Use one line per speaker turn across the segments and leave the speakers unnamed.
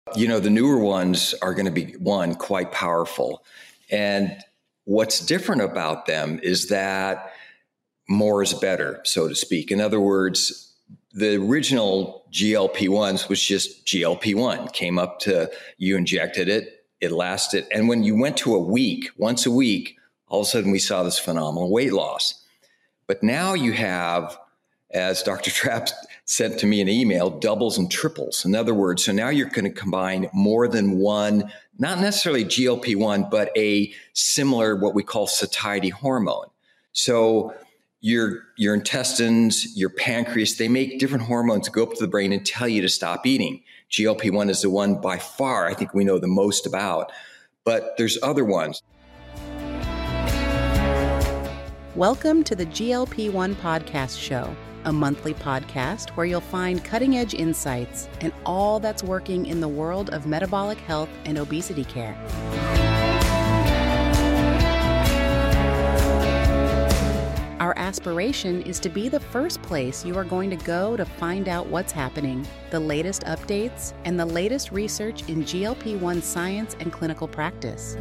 The newer ones are going to be, one, quite powerful. And what's different about them is that more is better, so to speak. In other words, the original GLP-1s was just GLP-1, came up to, you injected it, it lasted. And when you went to once a week, all of a sudden we saw this phenomenal weight loss. But now you have, as Dr. Trapp sent to me an email, doubles and triples. In other words, so now you're going to combine more than one, not necessarily GLP-1, but a similar, what we call satiety hormone. So your intestines, your pancreas, they make different hormones go up to the brain and tell you to stop eating. GLP-1 is the one by far I think we know the most about, but there's other ones.
Welcome to the GLP-1 Podcast Show, a monthly podcast where you'll find cutting-edge insights and all that's working in the world of metabolic health and obesity care. Our aspiration is to be the first place you are going to go to find out what's happening, the latest updates, and the latest research in GLP-1 science and clinical practice.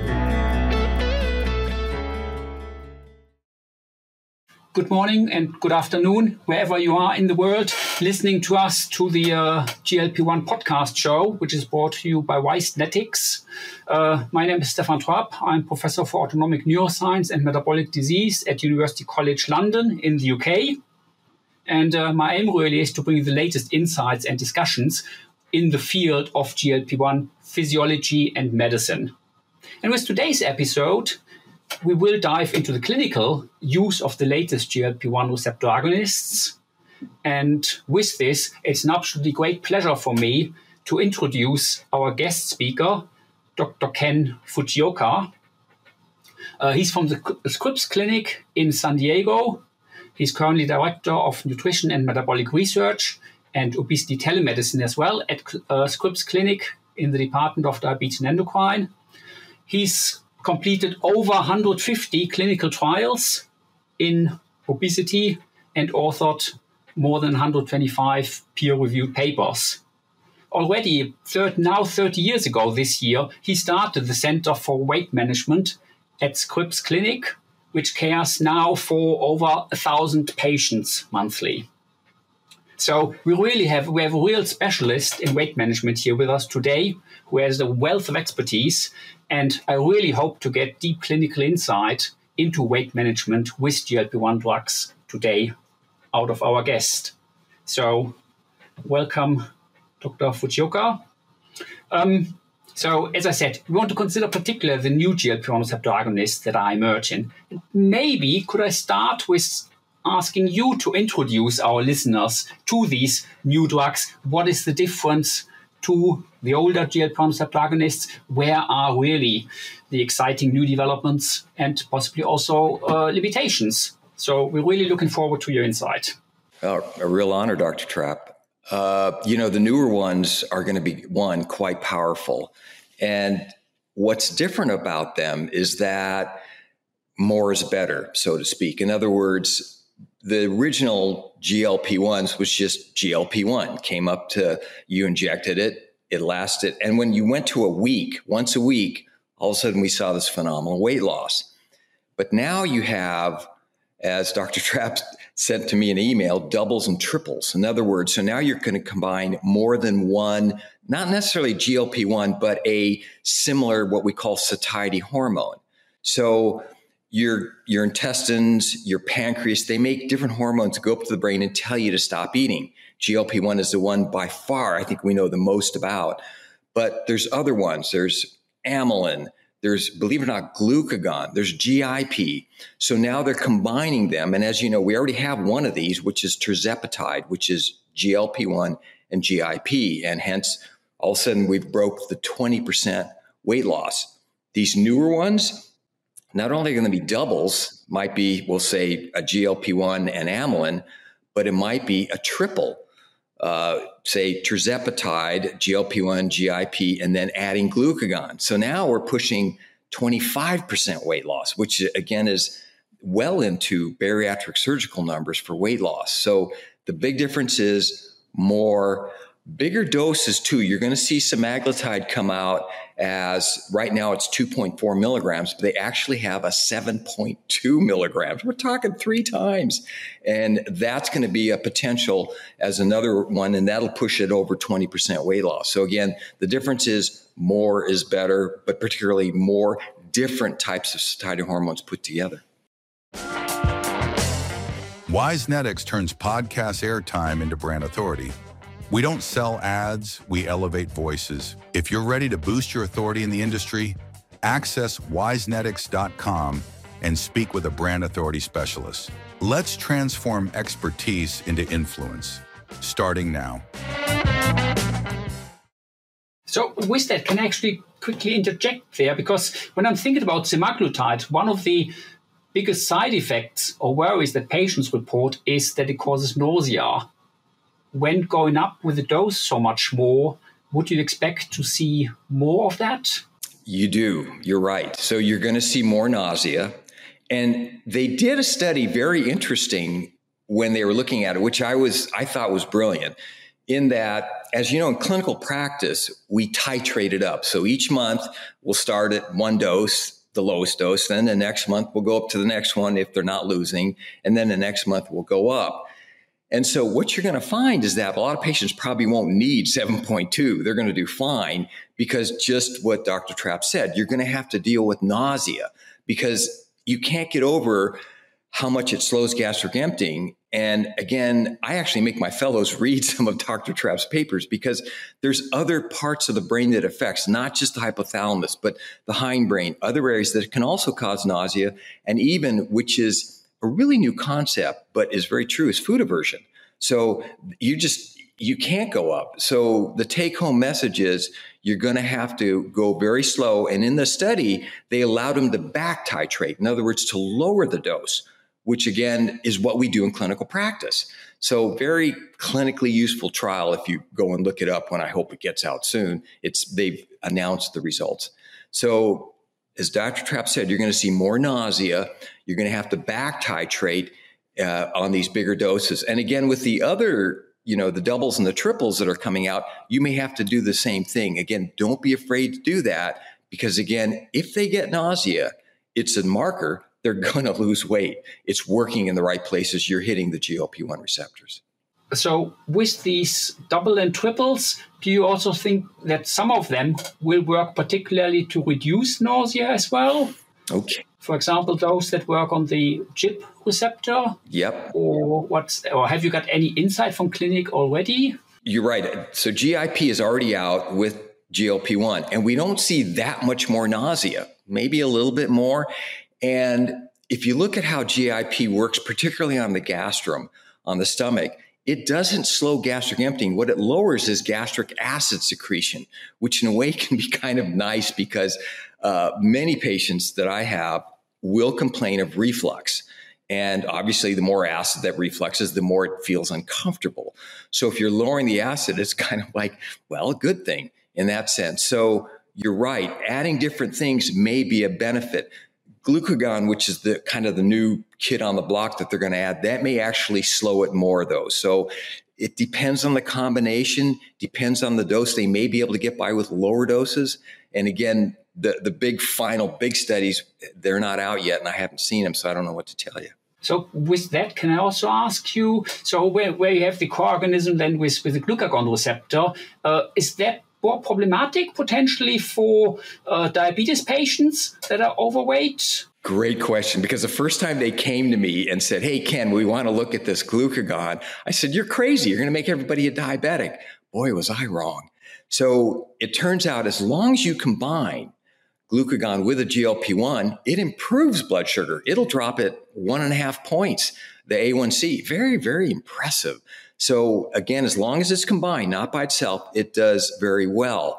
Good morning and good afternoon, wherever you are in the world, listening to us to the GLP-1 podcast show, which is brought to you by Weisnetics. My name is Stefan Trapp. I'm Professor for Autonomic Neuroscience and Metabolic Disease at University College London in the UK. And my aim really is to bring you the latest insights and discussions in the field of GLP-1 physiology and medicine. And with today's episode, we will dive into the clinical use of the latest GLP-1 receptor agonists. And with this, it's an absolutely great pleasure for me to introduce our guest speaker, Dr. Ken Fujioka. He's from the Scripps Clinic in San Diego. He's currently Director of Nutrition and Metabolic Research and Obesity Telemedicine as well at Scripps Clinic in the Department of Diabetes and Endocrine. He's completed over 150 clinical trials in obesity and authored more than 125 peer-reviewed papers. Already 30 years ago this year, he started the Center for Weight Management at Scripps Clinic, which cares now for over 1,000 patients monthly. So we have a real specialist in weight management here with us today, who has a wealth of expertise. And I really hope to get deep clinical insight into weight management with GLP-1 drugs today out of our guest. So welcome, Dr. Fujioka. So as I said, we want to consider particularly the new GLP-1 receptor agonists that are emerging. Maybe could I start with asking you to introduce our listeners to these new drugs? What is the difference to the older GLP-1 receptor agonists? Where are really the exciting new developments and possibly also limitations? So we're really looking forward to your insight.
A real honor, Dr. Trapp. The newer ones are going to be, one, quite powerful. And what's different about them is that more is better, so to speak. In other words, the original GLP-1s was just GLP-1, came up to, you injected it, it lasted. And when you went to once a week, all of a sudden we saw this phenomenal weight loss. But now you have, as Dr. Trapp sent to me an email, doubles and triples. In other words, so now you're going to combine more than one, not necessarily GLP-1, but a similar, what we call satiety hormone. So your intestines, your pancreas, they make different hormones go up to the brain and tell you to stop eating. GLP-1 is the one by far I think we know the most about. But there's other ones. There's amylin. There's, believe it or not, glucagon. There's GIP. So now they're combining them. And as you know, we already have one of these, which is tirzepatide, which is GLP-1 and GIP. And hence, all of a sudden, we've broke the 20% weight loss. These newer ones, not only are going to be doubles, might be, we'll say, a GLP-1 and amylin, but it might be a triple, say tirzepatide, GLP-1, GIP, and then adding glucagon. So now we're pushing 25% weight loss, which again is well into bariatric surgical numbers for weight loss. So the big difference is more Bigger doses too. You're going to see semaglutide come out as, right now it's 2.4 milligrams, but they actually have a 7.2 milligrams. We're talking 3 times. And that's going to be a potential as another one, and that'll push it over 20% weight loss. So again, the difference is more is better, but particularly more different types of satiety hormones put together.
WiseNetics turns podcast airtime into brand authority. We don't sell ads, we elevate voices. If you're ready to boost your authority in the industry, access wisenetics.com and speak with a brand authority specialist. Let's transform expertise into influence, starting now.
So with that, can I actually quickly interject there? Because when I'm thinking about semaglutide, one of the biggest side effects or worries that patients report is that it causes nausea. When going up with the dose so much more, would you expect to see more of that?
You do. You're right. So you're going to see more nausea. And they did a study, very interesting, when they were looking at it, which I thought was brilliant, in that, as you know, in clinical practice, we titrate it up. So each month we'll start at one dose, the lowest dose. Then the next month we'll go up to the next one if they're not losing. And then the next month we'll go up. And so what you're going to find is that a lot of patients probably won't need 7.2. They're going to do fine because just what Dr. Trapp said, you're going to have to deal with nausea because you can't get over how much it slows gastric emptying. And again, I actually make my fellows read some of Dr. Trapp's papers because there's other parts of the brain that affects, not just the hypothalamus, but the hindbrain, other areas that can also cause nausea, and even, which is a really new concept, but is very true, is food aversion. So you can't go up. So the take home message is you're going to have to go very slow. And in the study, they allowed them to back titrate. In other words, to lower the dose, which again is what we do in clinical practice. So very clinically useful trial. If you go and look it up, when I hope it gets out soon, they've announced the results. So as Dr. Trapp said, you're going to see more nausea. You're going to have to back titrate on these bigger doses. And again, with the other, the doubles and the triples that are coming out, you may have to do the same thing. Again, don't be afraid to do that because again, if they get nausea, it's a marker they're going to lose weight. It's working in the right places. You're hitting the GLP-1 receptors.
So with these double and triples, do you also think that some of them will work particularly to reduce nausea as well?
Okay.
For example, those that work on the GIP receptor?
Yep.
Or have you got any insight from clinic already?
You're right. So GIP is already out with GLP-1, and we don't see that much more nausea, maybe a little bit more. And if you look at how GIP works, particularly on the gastrum, on the stomach, it doesn't slow gastric emptying. What it lowers is gastric acid secretion, which in a way can be kind of nice because many patients that I have will complain of reflux. And obviously, the more acid that refluxes, the more it feels uncomfortable. So if you're lowering the acid, it's kind of like, well, a good thing in that sense. So you're right. Adding different things may be a benefit. Glucagon, which is the kind of the new kid on the block that they're going to add, that may actually slow it more though. So it depends on the combination, depends on the dose. They may be able to get by with lower doses. And again, the big studies, they're not out yet and I haven't seen them, so I don't know what to tell you.
So with that, can I also ask you, so where you have the co-organism then with the glucagon receptor, is that more problematic potentially for diabetes patients that are overweight?
Great question, because the first time they came to me and said, hey, Ken, we want to look at this glucagon, I said, you're crazy. You're going to make everybody a diabetic. Boy, was I wrong. So it turns out as long as you combine glucagon with a GLP-1, it improves blood sugar. It'll drop it 1.5 points, the A1C. Very, very impressive. So again, as long as it's combined, not by itself, it does very well.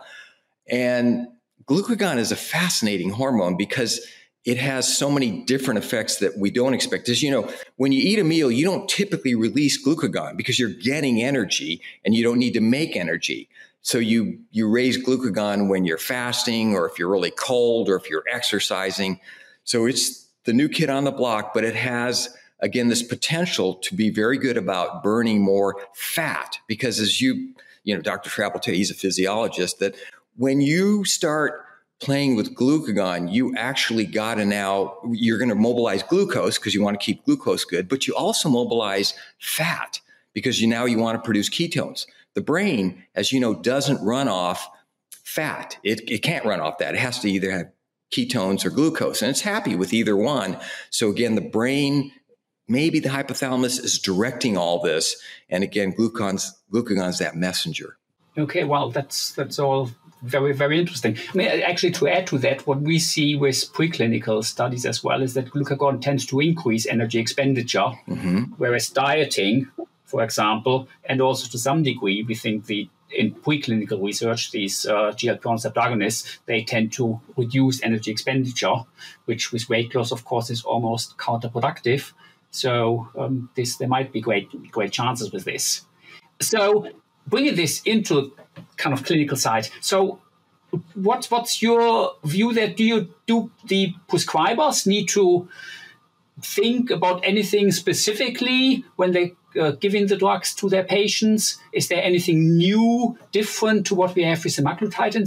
And glucagon is a fascinating hormone because it has so many different effects that we don't expect. As you know, when you eat a meal, you don't typically release glucagon because you're getting energy and you don't need to make energy. So you raise glucagon when you're fasting or if you're really cold or if you're exercising. So it's the new kid on the block, but it has, again, this potential to be very good about burning more fat because as you Dr. Trapp will tell you, he's a physiologist, that when you start playing with glucagon, you actually you're going to mobilize glucose because you want to keep glucose good, but you also mobilize fat because you want to produce ketones. The brain, as you know, doesn't run off fat. It can't run off that. It has to either have ketones or glucose, and it's happy with either one. So again, the brain, maybe the hypothalamus is directing all this. And again, glucagon's that messenger.
Okay, well, that's all very, very interesting. I mean, actually, to add to that, what we see with preclinical studies as well is that glucagon tends to increase energy expenditure, whereas dieting, for example, and also to some degree, we think in preclinical research, these GLP-1 receptor agonists, they tend to reduce energy expenditure, which with weight loss, of course, is almost counterproductive. So there might be great chances with this. So bringing this into kind of clinical side. So what's your view there? Do the prescribers need to think about anything specifically when they giving the drugs to their patients? Is there anything new, different to what we have with semaglutide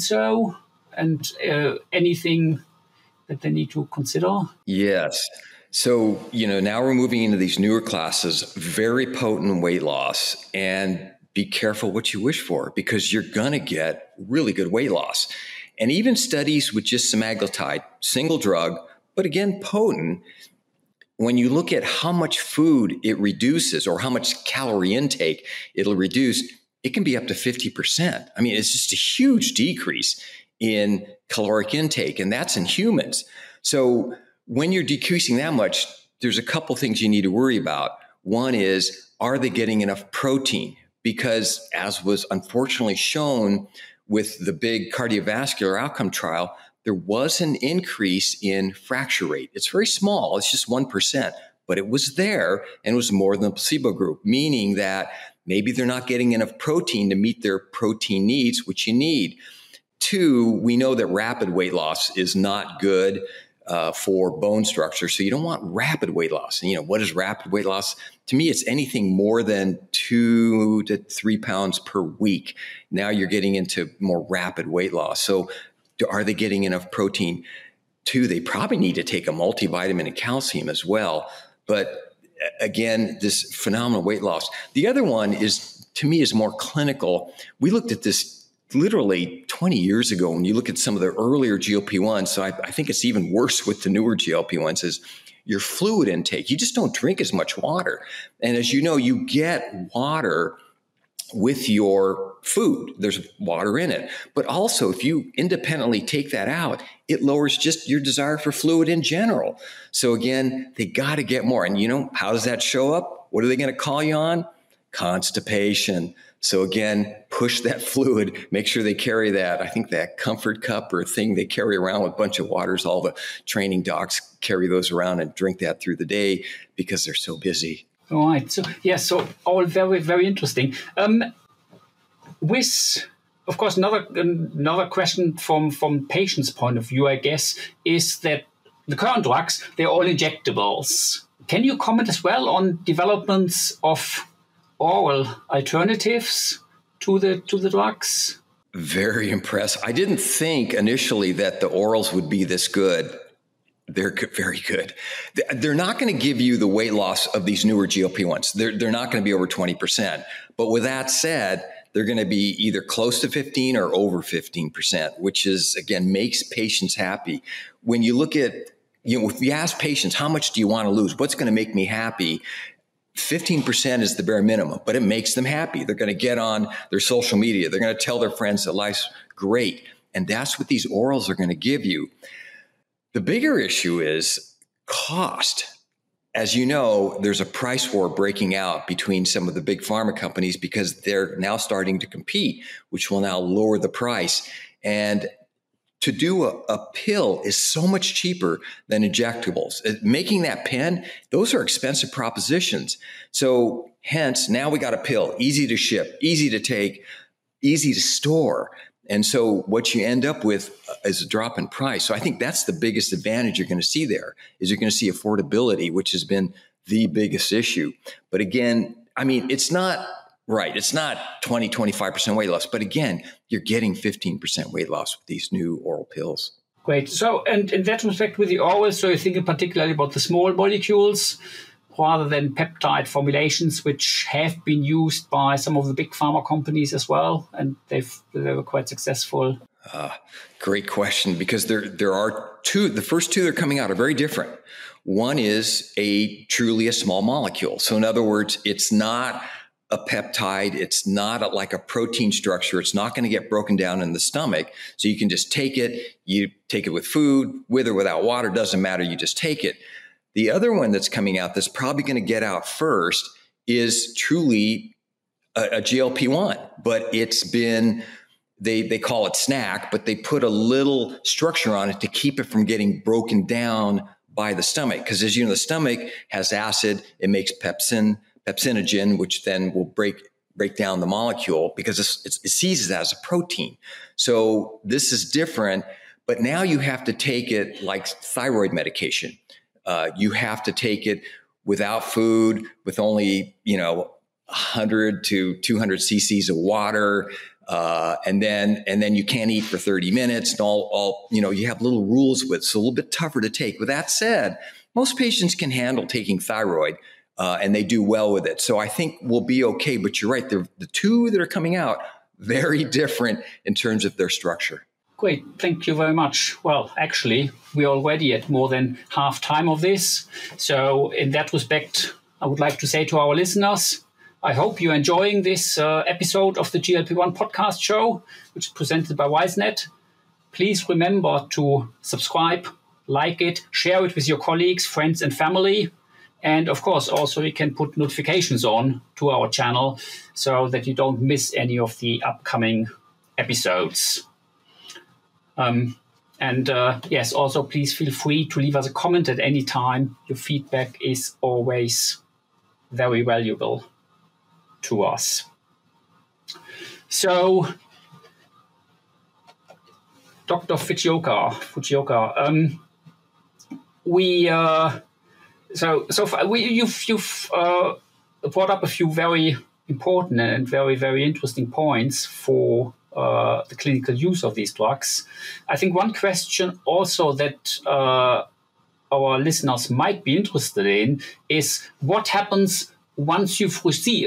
and anything that they need to consider?
Yes. So, now we're moving into these newer classes, very potent weight loss, and be careful what you wish for because you're going to get really good weight loss. And even studies with just semaglutide, single drug, but again, potent, when you look at how much food it reduces or how much calorie intake it'll reduce, it can be up to 50%. I mean, it's just a huge decrease in caloric intake, and that's in humans. So when you're decreasing that much, there's a couple things you need to worry about. One is, are they getting enough protein? Because as was unfortunately shown with the big cardiovascular outcome trial, there was an increase in fracture rate. It's very small. It's just 1%, but it was there and it was more than the placebo group, meaning that maybe they're not getting enough protein to meet their protein needs, which you need. 2, we know that rapid weight loss is not good for bone structure. So you don't want rapid weight loss. And what is rapid weight loss? To me, it's anything more than 2 to 3 pounds per week. Now you're getting into more rapid weight loss. So are they getting enough protein? 2, they probably need to take a multivitamin and calcium as well. But again, this phenomenal weight loss. The other one to me, is more clinical. We looked at this literally 20 years ago when you look at some of the earlier GLP-1s. So I think it's even worse with the newer GLP-1s is your fluid intake. You just don't drink as much water. And as you know, you get water with your food. There's water in it. But also, if you independently take that out, it lowers just your desire for fluid in general. So again, they got to get more. And how does that show up? What are they going to call you on? Constipation. So again, push that fluid, make sure they carry that. I think that comfort cup or thing they carry around with a bunch of waters, all the training docs carry those around and drink that through the day because they're so busy.
All right. So all very, very interesting. With, of course, another question from patients' point of view, I guess, is that the current drugs, they're all injectables. Can you comment as well on developments of oral alternatives to the drugs?
Very impressed. I didn't think initially that the orals would be this good. They're very good. They're not going to give you the weight loss of these newer GLP-1s. They're not going to be over 20%. But with that said, they're going to be either close to 15 or over 15%, which is, again, makes patients happy. When you look at, if you ask patients, how much do you want to lose? What's going to make me happy? 15% is the bare minimum, but it makes them happy. They're going to get on their social media. They're going to tell their friends that life's great. And that's what these orals are going to give you. The bigger issue is cost. As you know, there's a price war breaking out between some of the big pharma companies because they're now starting to compete, which will now lower the price. And to do a pill is so much cheaper than injectables. Making that pen, those are expensive propositions. So hence, now we got a pill, easy to ship, easy to take, easy to store. And so what you end up with is a drop in price. So I think that's the biggest advantage you're going to see there, is you're going to see affordability, which has been the biggest issue. But again, I mean, it's not Right. It's not 20, 25% weight loss. But again, you're getting 15% weight loss with these new oral pills.
Great. So, and in that respect with the orals, so you're thinking particularly about the small molecules rather than peptide formulations, which have been used by some of the big pharma companies as well, and they were quite successful.
Great question, because there are two. The first two that are coming out are very different. One is truly a small molecule. So in other words, it's not a peptide. It's not like a protein structure. It's not going to get broken down in the stomach. So you can just take it. You take it with food, with or without water, doesn't matter. You just take it. The other one that's coming out that's probably going to get out first is truly a GLP-1, but it's been, they call it snack, but they put a little structure on it to keep it from getting broken down by the stomach. Because as you know, the stomach has acid. It makes pepsinogen, which then will break down the molecule because it sees it as a protein. So this is different, but now you have to take it like thyroid medication. You have to take it without food, with only 100 to 200 cc's of water, and then you can't eat for 30 minutes. And all you have little rules with. So a little bit tougher to take. With that said, most patients can handle taking thyroid. And they do well with it. So I think we'll be okay. But you're right. The two that are coming out, very different in terms of their structure.
Great. Thank you very much. Well, actually, we're already at more than half time of this. So in that respect, I would like to say to our listeners, I hope you're enjoying this episode of the GLP-1 podcast show, which is presented by WiseNet. Please remember to subscribe, like it, share it with your colleagues, friends, and family. And of course, also you can put notifications on to our channel so that you don't miss any of the upcoming episodes. Yes, also please feel free to leave us a comment at any time. Your feedback is always very valuable to us. So, Dr. Fujioka, So far, you've brought up a few very important and very, very interesting points for the clinical use of these drugs. I think one question also that our listeners might be interested in is what happens once you've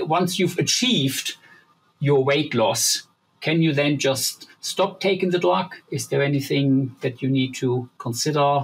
achieved your weight loss. Can you then just stop taking the drug? Is there anything that you need to consider?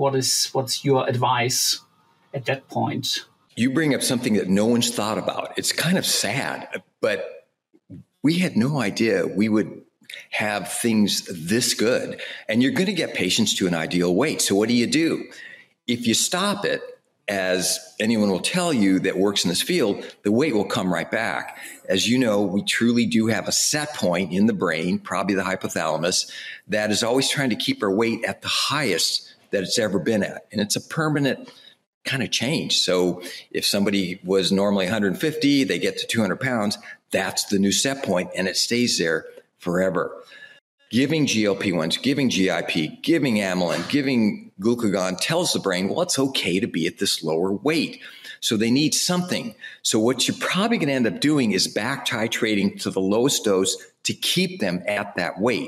What's your advice at that point?
You bring up something that no one's thought about. It's kind of sad, but we had no idea we would have things this good. And you're going to get patients to an ideal weight. So what do? If you stop it, as anyone will tell you that works in this field, the weight will come right back. As you know, we truly do have a set point in the brain, probably the hypothalamus, that is always trying to keep our weight at the highest that it's ever been at. And it's a permanent kind of change. So if somebody was normally 150, they get to 200 pounds, that's the new set point, and it stays there forever. Giving GLP-1s, giving GIP, giving amylin, giving glucagon tells the brain, well, it's okay to be at this lower weight. So they need something. So what you're probably going to end up doing is back titrating to the lowest dose to keep them at that weight.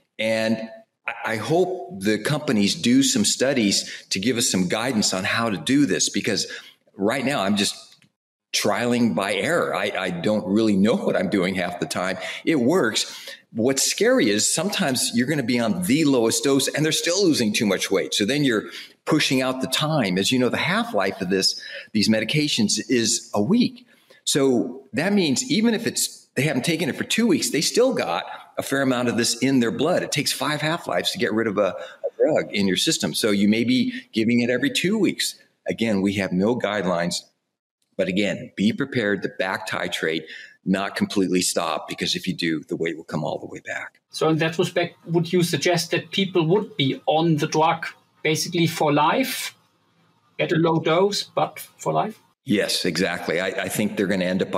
And I hope the companies do some studies to give us some guidance on how to do this, because right now I'm just trialing by error. I don't really know what I'm doing half the time. It works. What's scary is sometimes you're going to be on the lowest dose and they're still losing too much weight. So then you're pushing out the time. As you know, the half-life of these medications is a week. So that means even if they haven't taken it for 2 weeks, they still got a fair amount of this in their blood. It takes 5 half-lives to get rid of a drug in your system. So you may be giving it every 2 weeks. Again, we have no guidelines. But again, be prepared to back titrate, not completely stop, because if you do, the weight will come all the way back.
So in that respect, would you suggest that people would be on the drug basically for life, at a low dose, but for life?
Yes, exactly. I think they're going to end up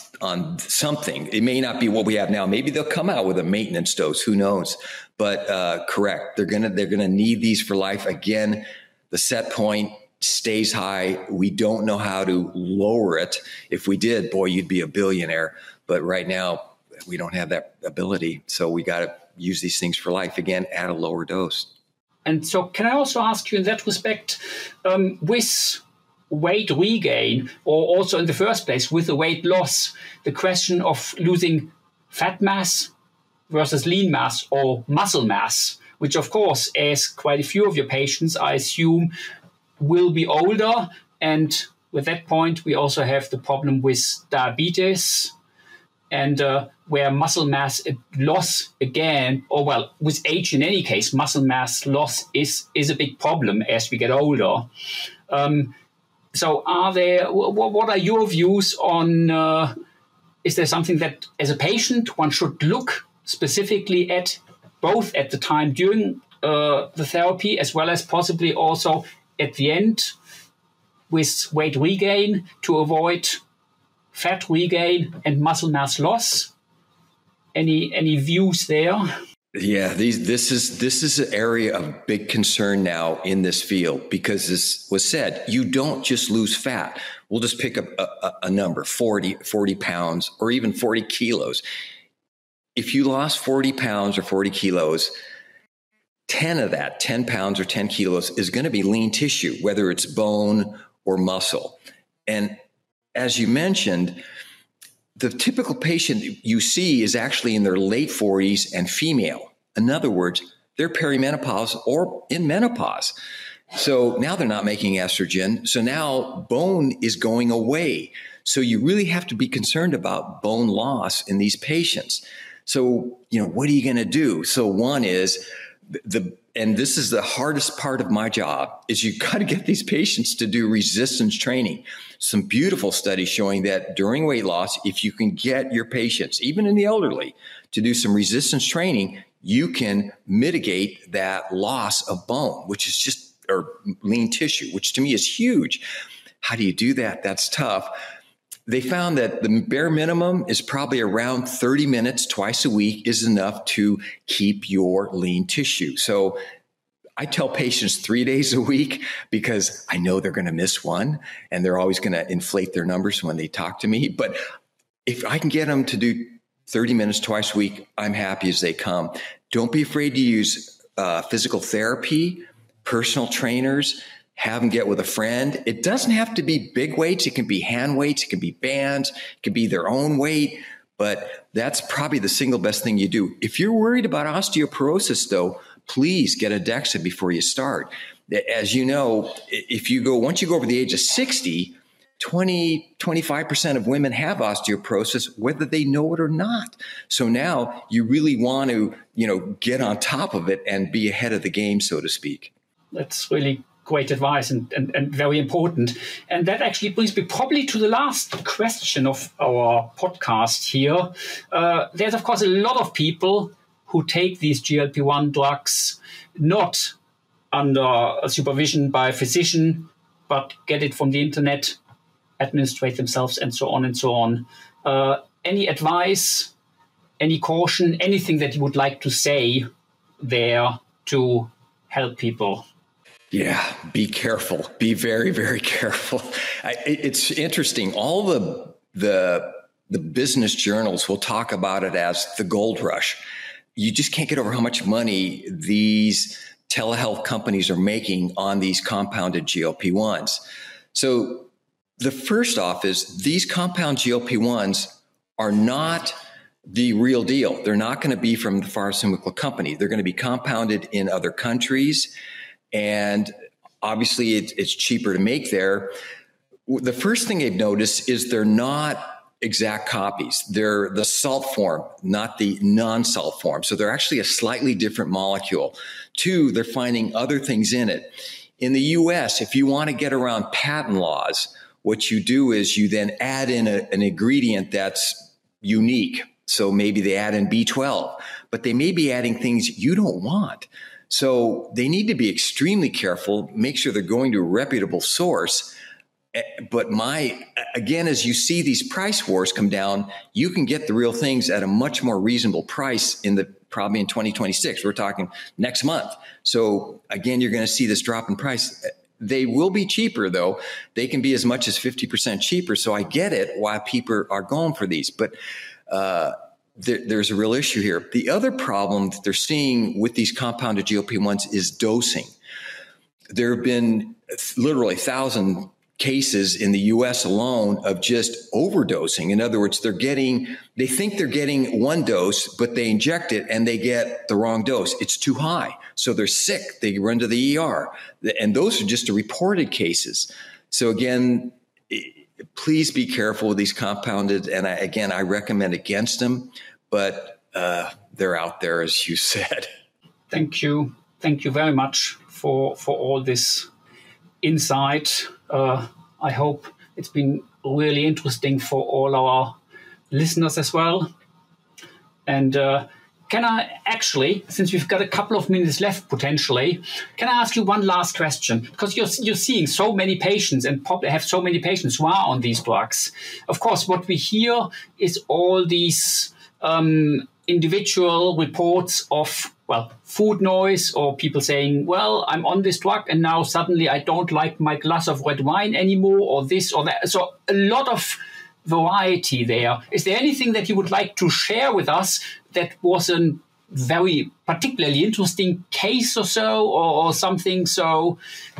on something. It may not be what we have now. Maybe they'll come out with a maintenance dose. Who knows? But correct, they're going to need these for life. Again, the set point stays high. We don't know how to lower it. If we did, boy, you'd be a billionaire. But right now, we don't have that ability. So we got to use these things for life, again, at a lower dose.
And so can I also ask you in that respect, with weight regain, or also in the first place with the weight loss, the question of losing fat mass versus lean mass or muscle mass, which of course, as quite a few of your patients, I assume, will be older. And with that point, we also have the problem with diabetes, and where muscle mass loss again, or well, with age in any case, muscle mass loss is a big problem as we get older. So what are your views on, is there something that as a patient one should look specifically at, both at the time during the therapy as well as possibly also at the end with weight regain to avoid fat regain and muscle mass loss? Any views there?
Yeah, this is an area of big concern now in this field, because this was said, you don't just lose fat. We'll just pick up a number, 40 pounds or even 40 kilos. If you lost 40 pounds or 40 kilos, 10 of that, 10 pounds or 10 kilos is going to be lean tissue, whether it's bone or muscle. And as you mentioned, the typical patient you see is actually in their late 40s and female. In other words, they're perimenopause or in menopause. So now they're not making estrogen. So now bone is going away. So you really have to be concerned about bone loss in these patients. So, what are you going to do? So one is and this is the hardest part of my job, is you got to get these patients to do resistance training. Some beautiful studies showing that during weight loss, if you can get your patients, even in the elderly, to do some resistance training, you can mitigate that loss of bone, or lean tissue, which to me is huge. How do you do that? That's tough. They found that the bare minimum is probably around 30 minutes twice a week is enough to keep your lean tissue. So I tell patients 3 days a week, because I know they're going to miss one and they're always going to inflate their numbers when they talk to me. But if I can get them to do 30 minutes twice a week, I'm happy as they come. Don't be afraid to use physical therapy, personal trainers. Have them get with a friend. It doesn't have to be big weights. It can be hand weights. It can be bands. It can be their own weight. But that's probably the single best thing you do. If you're worried about osteoporosis, though, please get a DEXA before you start. As you know, once you go over the age of 60, 25% of women have osteoporosis, whether they know it or not. So now you really want to, get on top of it and be ahead of the game, so to speak.
That's really great advice and very important. And that actually brings me probably to the last question of our podcast here. There's, of course, a lot of people who take these GLP-1 drugs not under supervision by a physician, but get it from the internet, administrate themselves, and so on and so on. Any advice, any caution, anything that you would like to say there to help people?
Yeah, be careful. Be very, very careful. It's interesting. All the business journals will talk about it as the gold rush. You just can't get over how much money these telehealth companies are making on these compounded GLP-1s. So the first off is these compound GLP-1s are not the real deal. They're not going to be from the pharmaceutical company. They're going to be compounded in other countries. And obviously it's cheaper to make there. The first thing they've noticed is they're not exact copies. They're the salt form, not the non-salt form. So they're actually a slightly different molecule. Two, they're finding other things in it. In the US, if you want to get around patent laws, what you do is you then add in an ingredient that's unique. So maybe they add in B12, but they may be adding things you don't want. So they need to be extremely careful, make sure they're going to a reputable source. But again, as you see these price wars come down, you can get the real things at a much more reasonable price probably in 2026. We're talking next month. So again, you're going to see this drop in price. They will be cheaper, though. They can be as much as 50% cheaper. So I get it why people are going for these. But there's a real issue here. The other problem that they're seeing with these compounded GLP-1s is dosing. There have been literally 1,000 cases in the U.S. alone of just overdosing. In other words, they think they're getting one dose, but they inject it and they get the wrong dose. It's too high. So they're sick. They run to the ER. And those are just the reported cases. So again, please be careful with these compounded. And I recommend against them, but they're out there, as you said.
Thank you. Thank you very much for all this insight. I hope it's been really interesting for all our listeners as well. And can I actually, since we've got a couple of minutes left potentially, can I ask you one last question? Because you're seeing so many patients and probably have so many patients who are on these drugs. Of course, what we hear is all these individual reports of, food noise, or people saying, well, I'm on this drug and now suddenly I don't like my glass of red wine anymore, or this or that. So a lot of variety there. Is there anything that you would like to share with us that was a very particularly interesting case or so, or something? So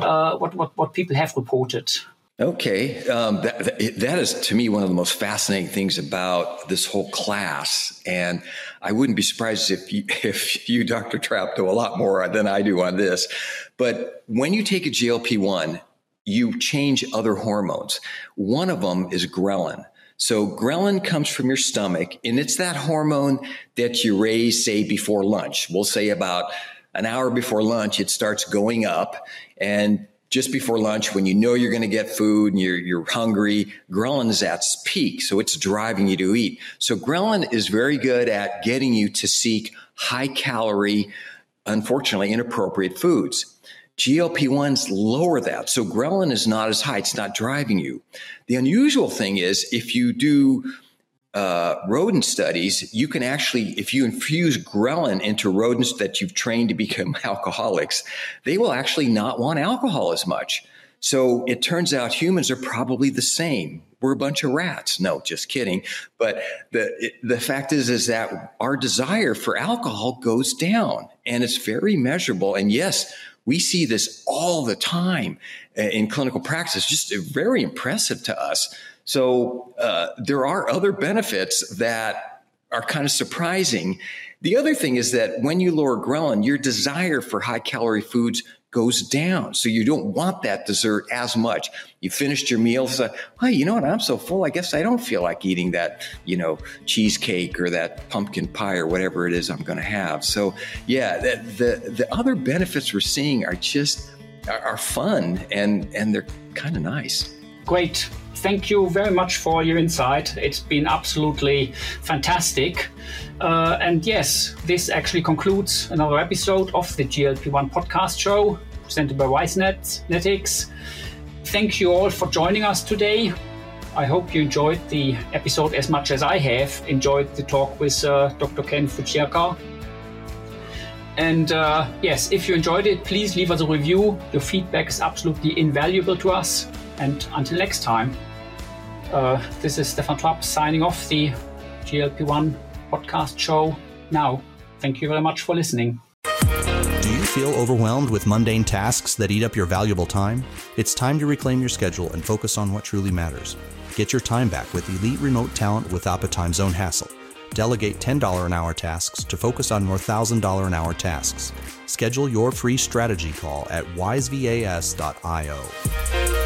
what people have reported?
Okay. That is, to me, one of the most fascinating things about this whole class. And I wouldn't be surprised if you, Dr. Trapp, know a lot more than I do on this. But when you take a GLP-1, you change other hormones. One of them is ghrelin. So ghrelin comes from your stomach, and it's that hormone that you raise, say, before lunch. We'll say about an hour before lunch, it starts going up, and just before lunch, when you know you're going to get food and you're hungry, ghrelin is at its peak. So it's driving you to eat. So ghrelin is very good at getting you to seek high calorie, unfortunately inappropriate foods. GLP-1s lower that. So ghrelin is not as high. It's not driving you. The unusual thing is if you do rodent studies, you can actually, if you infuse ghrelin into rodents that you've trained to become alcoholics, they will actually not want alcohol as much. So it turns out humans are probably the same. We're a bunch of rats. No, just kidding. But the fact is that our desire for alcohol goes down, and it's very measurable. And yes, we see this all the time in clinical practice, just very impressive to us. So there are other benefits that are kind of surprising. The other thing is that when you lower ghrelin, your desire for high-calorie foods goes down. So you don't want that dessert as much. You finished your meal, so, well, you know what, I'm so full, I guess I don't feel like eating that, cheesecake or that pumpkin pie or whatever it is I'm going to have. So, yeah, the other benefits we're seeing are fun, and they're kind of nice.
Great. Thank you very much for your insight. It's been absolutely fantastic. And yes, this actually concludes another episode of the GLP-1 podcast show presented by WiseNetics. Thank you all for joining us today. I hope you enjoyed the episode as much as I have enjoyed the talk with Dr. Ken Fujioka. And yes, if you enjoyed it, please leave us a review. Your feedback is absolutely invaluable to us. And until next time, this is Stefan Trapp signing off the GLP-1 podcast show now. Thank you very much for listening.
Do you feel overwhelmed with mundane tasks that eat up your valuable time? It's time to reclaim your schedule and focus on what truly matters. Get your time back with elite remote talent without the time zone hassle. Delegate $10 an hour tasks to focus on more $1,000 an hour tasks. Schedule your free strategy call at wisevas.io.